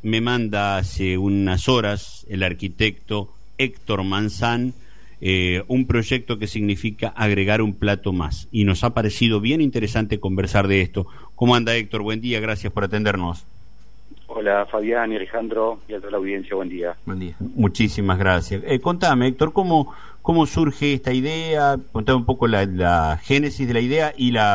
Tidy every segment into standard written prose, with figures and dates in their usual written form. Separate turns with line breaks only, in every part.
me manda hace unas horas el arquitecto Héctor Manzán un proyecto que significa agregar un plato más, y nos ha parecido bien interesante conversar de esto. ¿Cómo anda, Héctor? Buen día, gracias por atendernos.
Hola, Fabián y Alejandro y a toda la audiencia, buen día.
Buen día. Muchísimas gracias. Contame, Héctor, ¿cómo surge esta idea? Contame un poco la génesis de la idea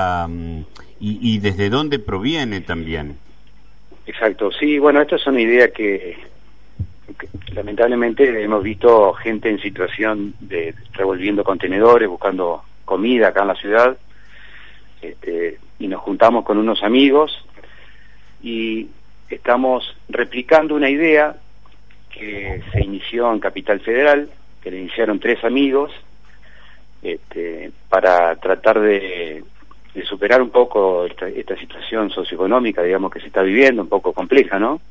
y desde dónde proviene también.
Exacto, sí, bueno, esta es una idea que lamentablemente hemos visto gente en situación de revolviendo contenedores, buscando comida acá en la ciudad, y nos juntamos con unos amigos y estamos replicando una idea que se inició en Capital Federal, que le iniciaron 3 amigos, para tratar de superar un poco esta situación socioeconómica, digamos, que se está viviendo, un poco compleja, ¿no?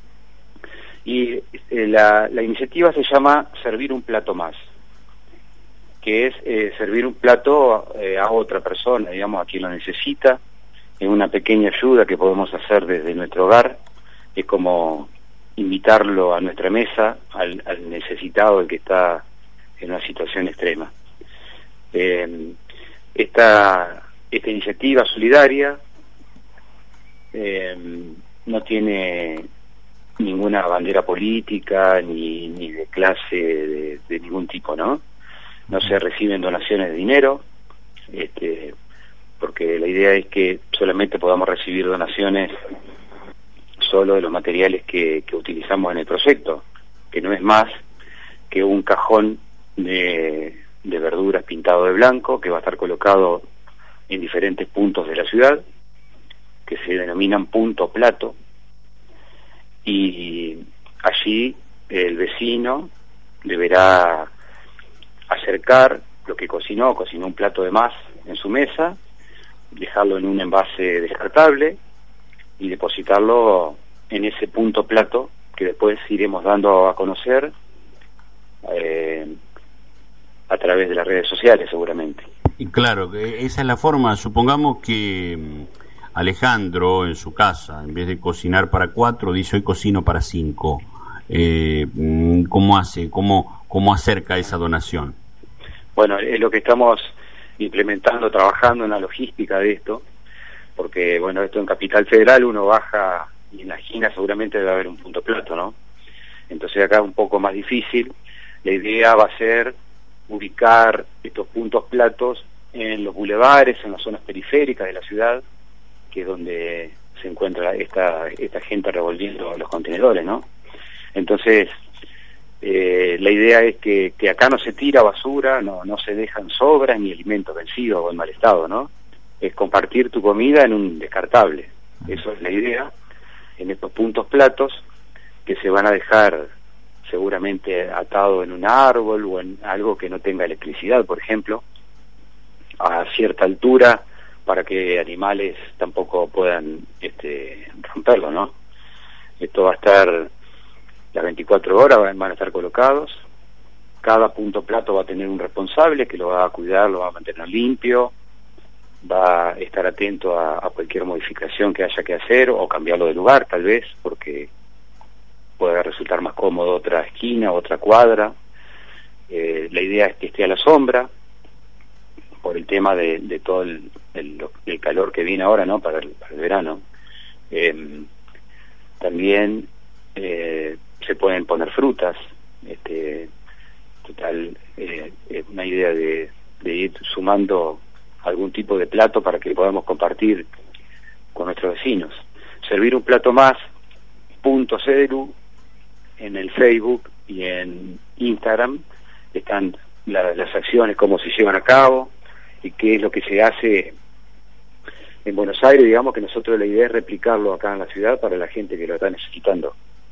Y la iniciativa se llama Servir un plato más, que es servir un plato a otra persona, digamos, a quien lo necesita, en una pequeña ayuda que podemos hacer desde nuestro hogar. Es como invitarlo a nuestra mesa, al necesitado, el que está en una situación extrema. Esta iniciativa solidaria no tiene ninguna bandera política ni de clase de ningún tipo, ¿no? No se reciben donaciones de dinero, porque la idea es que solamente podamos recibir donaciones solo de los materiales que utilizamos en el proyecto, que no es más que un cajón de verduras pintado de blanco, que va a estar colocado en diferentes puntos de la ciudad, que se denominan punto plato, y allí el vecino deberá acercar lo que cocinó un plato de más en su mesa, dejarlo en un envase descartable y depositarlo en ese punto plato que después iremos dando a conocer a través de las redes sociales, seguramente.
Y claro, esa es la forma. Supongamos que Alejandro en su casa, en vez de cocinar para 4, dice hoy cocino para 5. ¿Cómo hace? ¿Cómo acerca esa donación?
Bueno, es lo que estamos implementando, trabajando en la logística de esto, porque bueno, esto en Capital Federal uno baja y en la esquina seguramente debe haber un punto plato, ¿no? Entonces acá es un poco más difícil. La idea va a ser ubicar estos puntos platos en los bulevares, en las zonas periféricas de la ciudad, que es donde se encuentra esta gente revolviendo los contenedores, ¿no? Entonces, la idea es que acá no se tira basura, no se dejan sobras ni alimentos vencidos o en mal estado, ¿no? Es compartir tu comida en un descartable. Eso es la idea, en estos puntos platos que se van a dejar seguramente atado en un árbol o en algo que no tenga electricidad, por ejemplo, a cierta altura, para que animales tampoco puedan romperlo, ¿no? Esto va a estar las 24 horas, van a estar colocados. Cada punto plato va a tener un responsable que lo va a cuidar, lo va a mantener limpio, va a estar atento a cualquier modificación que haya que hacer o cambiarlo de lugar, tal vez, porque puede resultar más cómodo otra esquina, otra cuadra. La idea es que esté a la sombra, por el tema de todo el calor que viene ahora, ¿no? Para el verano. También se pueden poner frutas. Total, es una idea de ir sumando algún tipo de plato para que podamos compartir con nuestros vecinos. Servir un plato más, .cedru, en el Facebook y en Instagram están las acciones, cómo se llevan a cabo y qué es lo que se hace en Buenos Aires. Digamos que nosotros la idea es replicarlo acá en la ciudad para la gente que lo está necesitando.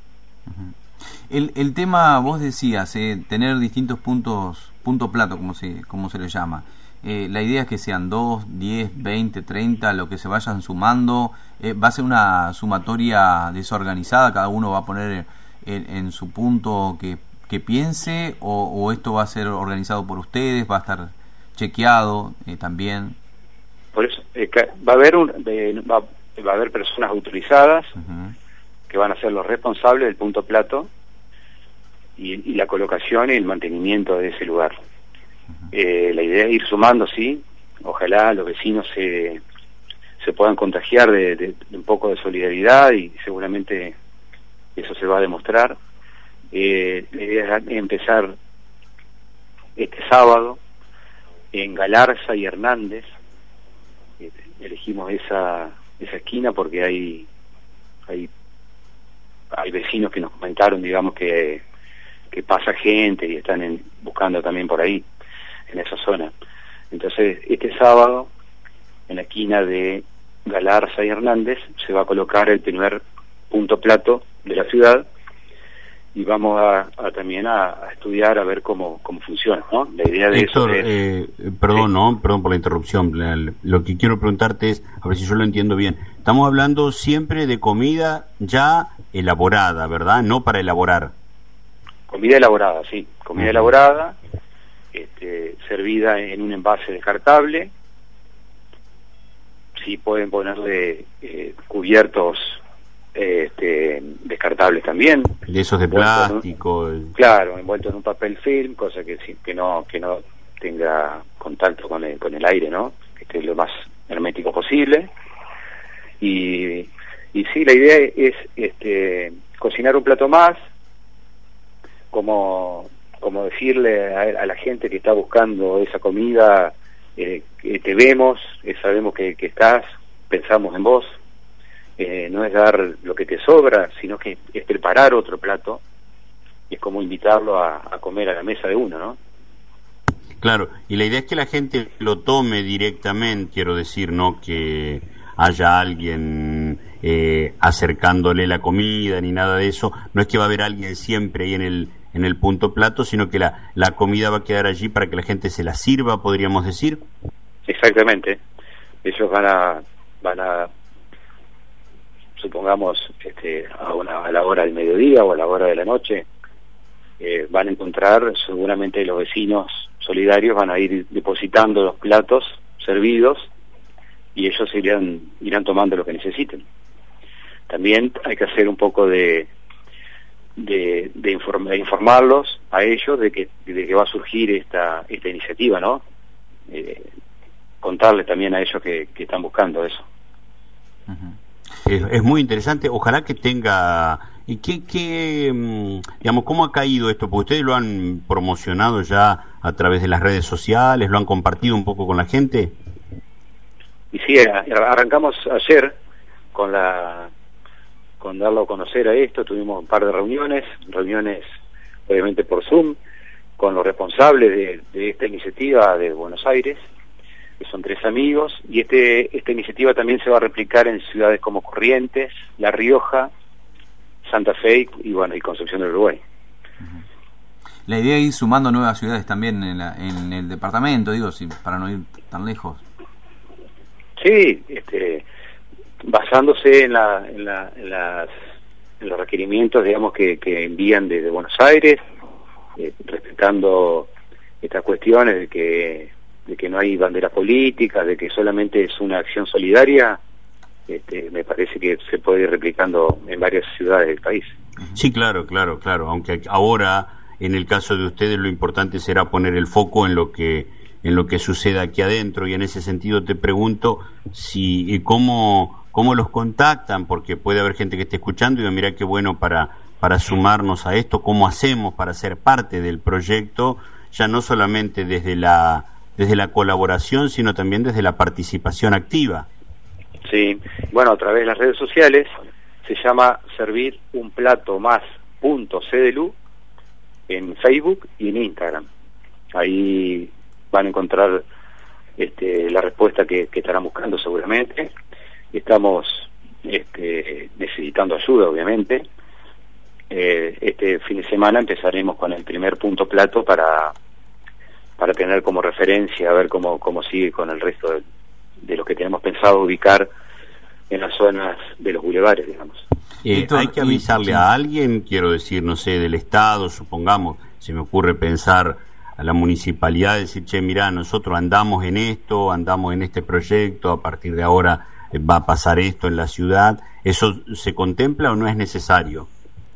El tema, vos decías, tener distintos punto plato, como se le llama. La idea es que sean 2, 10, 20, 30, lo que se vayan sumando. ¿Va a ser una sumatoria desorganizada? ¿Cada uno va a poner en su punto que piense? ¿O esto va a ser organizado por ustedes? ¿Va a estar chequeado también?
Por eso va a haber personas autorizadas que van a ser los responsables del punto plato y la colocación y el mantenimiento de ese lugar. La idea es ir sumando, sí, ojalá los vecinos se puedan contagiar de un poco de solidaridad, y seguramente eso se va a demostrar. La idea es empezar este sábado en Galarza y Hernández. Elegimos esa esquina porque hay vecinos que nos comentaron, digamos, que pasa gente y están buscando también por ahí, en esa zona. Entonces, este sábado, en la esquina de Galarza y Hernández, se va a colocar el primer punto plato de la ciudad, y vamos también a estudiar a ver cómo funciona, ¿no? La idea de
Héctor,
eso es...
perdón, ¿no? Perdón por la interrupción. Lo que quiero preguntarte es, a ver si yo lo entiendo bien. Estamos hablando siempre de comida ya elaborada, ¿verdad? No para elaborar.
Comida elaborada, sí. Comida elaborada, servida en un envase descartable. Sí, pueden ponerle cubiertos descartables también,
de esos de plástico,
claro, envuelto en un papel film, cosa que no tenga contacto con el aire, ¿no? Que esté lo más hermético posible. Y sí, la idea es cocinar un plato más, como decirle a la gente que está buscando esa comida, te vemos, sabemos que estás, pensamos en vos. No es dar lo que te sobra, sino que es preparar otro plato, y es como invitarlo a comer a la mesa de uno, ¿no?
Claro, y la idea es que la gente lo tome directamente, quiero decir, no que haya alguien acercándole la comida ni nada de eso. No es que va a haber alguien siempre ahí en el punto plato, sino que la comida va a quedar allí para que la gente se la sirva, podríamos decir.
Exactamente. Ellos van a supongamos a la hora del mediodía o a la hora de la noche, van a encontrar, seguramente los vecinos solidarios van a ir depositando los platos servidos, y ellos irán tomando lo que necesiten. También hay que hacer un poco de informarlos a ellos de que va a surgir esta iniciativa, ¿no? Contarles también a ellos que están buscando eso.
Es muy interesante. Ojalá que tenga... ¿Y digamos, cómo ha caído esto? Porque ustedes lo han promocionado ya a través de las redes sociales, lo han compartido un poco con la gente.
Y sí, arrancamos ayer con darlo a conocer a esto. Tuvimos un par de reuniones obviamente por Zoom, con los responsables de esta iniciativa de Buenos Aires, que son 3 amigos, y esta iniciativa también se va a replicar en ciudades como Corrientes, La Rioja, Santa Fe y Concepción del Uruguay.
La idea es ir sumando nuevas ciudades también en el departamento, digo, para no ir tan lejos.
Sí, basándose en los requerimientos, digamos, que envían desde Buenos Aires, respetando estas cuestiones de que no hay banderas políticas, de que solamente es una acción solidaria. Me parece que se puede ir replicando en varias ciudades del país.
Sí, claro, aunque ahora, en el caso de ustedes, lo importante será poner el foco en lo que suceda aquí adentro, y en ese sentido te pregunto cómo los contactan, porque puede haber gente que esté escuchando y diga, mira qué bueno para sumarnos a esto, cómo hacemos para ser parte del proyecto, ya no solamente desde la colaboración, sino también desde la participación activa.
Sí, bueno, a través de las redes sociales se llama Servir un Plato Más .cdlu en Facebook y en Instagram. Ahí van a encontrar la respuesta que estarán buscando seguramente. Estamos necesitando ayuda, obviamente. Este fin de semana empezaremos con el primer punto plato para tener como referencia, a ver cómo sigue con el resto de lo que tenemos pensado ubicar en las zonas de los bulevares, digamos.
Hay que avisarle a alguien, quiero decir, no sé, del Estado, supongamos, se me ocurre pensar a la municipalidad, decir, che, mirá, nosotros andamos en esto, andamos en este proyecto, a partir de ahora va a pasar esto en la ciudad. ¿Eso se contempla o no es necesario?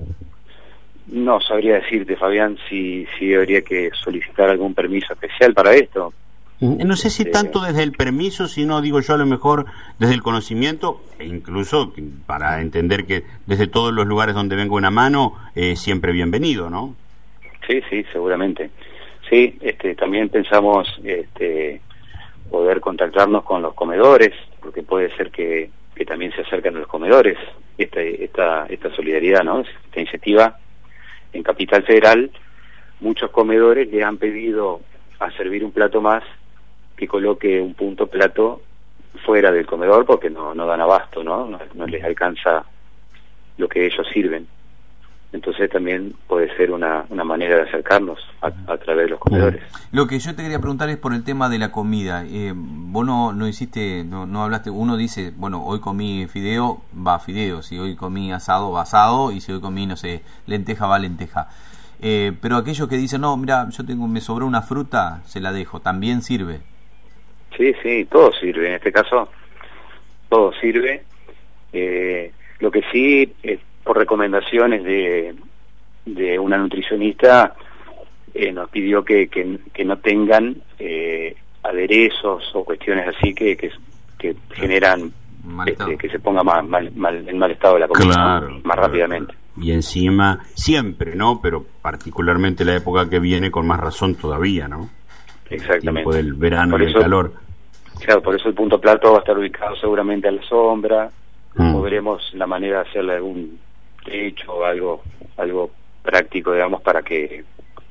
No sabría decirte, Fabián, si habría que solicitar algún permiso especial para esto.
No sé si tanto desde el permiso, sino, digo yo, a lo mejor desde el conocimiento, e incluso para entender que desde todos los lugares donde venga una mano, siempre bienvenido, ¿no?
Sí, seguramente. Sí, también pensamos poder contactarnos con los comedores, porque puede ser que también se acerquen a los comedores esta solidaridad, ¿no? Esta iniciativa. En Capital Federal, muchos comedores le han pedido a servir un plato más que coloque un punto plato fuera del comedor porque no dan abasto, no les alcanza lo que ellos sirven. Entonces también puede ser una manera de acercarnos a través de los comedores.
Lo que yo te quería preguntar es por el tema de la comida. Vos no hiciste, no hablaste, uno dice, bueno, hoy comí fideo, va fideo, si hoy comí asado, va asado, y si hoy comí, no sé, lenteja, va lenteja. Pero aquellos que dicen, no, mira, me sobró una fruta, se la dejo, ¿también sirve?
Sí, todo sirve, en este caso todo sirve. Lo que sí, por recomendaciones de una nutricionista, nos pidió que no tengan aderezos o cuestiones así que generan que se ponga en mal estado la comida,
claro,
más rápidamente.
Y encima, siempre, ¿no? Pero particularmente la época que viene, con más razón todavía, ¿no?
Exactamente.
El tiempo del verano y el calor.
Claro, por eso el punto plato va a estar ubicado seguramente a la sombra, o veremos la manera de hacerle algún techo o algo práctico, digamos, para que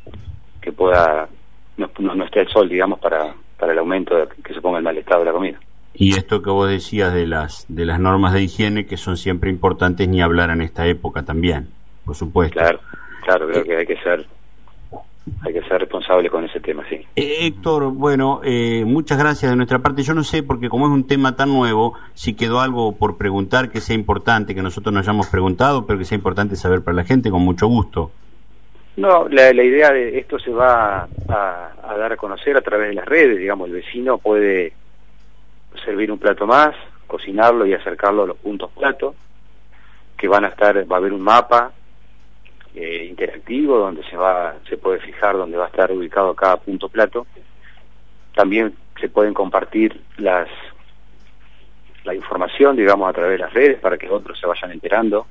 pueda no esté el sol, digamos, para el aumento de que se ponga el mal estado de la comida.
Y esto que vos decías de las normas de higiene, que son siempre importantes, ni hablar en esta época también, por supuesto.
Claro, creo que hay que ser responsable con ese tema, sí.
Héctor, bueno, muchas gracias de nuestra parte. Yo no sé, porque como es un tema tan nuevo, si quedó algo por preguntar que sea importante, que nosotros nos hayamos preguntado, pero que sea importante saber para la gente, con mucho gusto.
No, la idea de esto se va a dar a conocer a través de las redes, digamos, el vecino puede servir un plato más, cocinarlo y acercarlo a los puntos plato, que va a haber un mapa interactivo donde se puede fijar dónde va a estar ubicado cada punto plato. También se pueden compartir la información, digamos, a través de las redes para que otros se vayan enterando.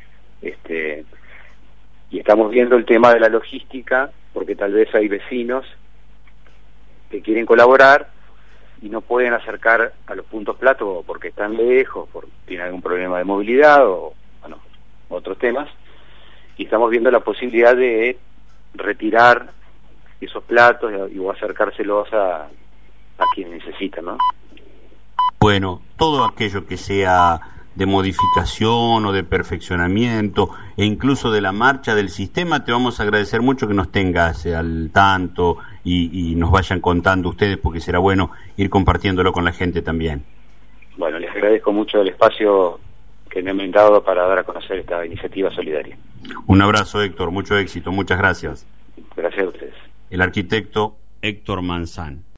Y estamos viendo el tema de la logística, porque tal vez hay vecinos que quieren colaborar y no pueden acercar a los puntos plato porque están lejos, porque tienen algún problema de movilidad o otros temas. Y estamos viendo la posibilidad de retirar esos platos o acercárselos a quienes necesitan, ¿no?
Bueno, todo aquello que sea de modificación o de perfeccionamiento e incluso de la marcha del sistema, te vamos a agradecer mucho que nos tengas al tanto y nos vayan contando ustedes, porque será bueno ir compartiéndolo con la gente también. Bueno, les agradezco mucho el espacio que me han brindado para dar a conocer esta iniciativa solidaria. Un abrazo, Héctor, mucho éxito, muchas gracias. Gracias a ustedes. El arquitecto Héctor Manzán.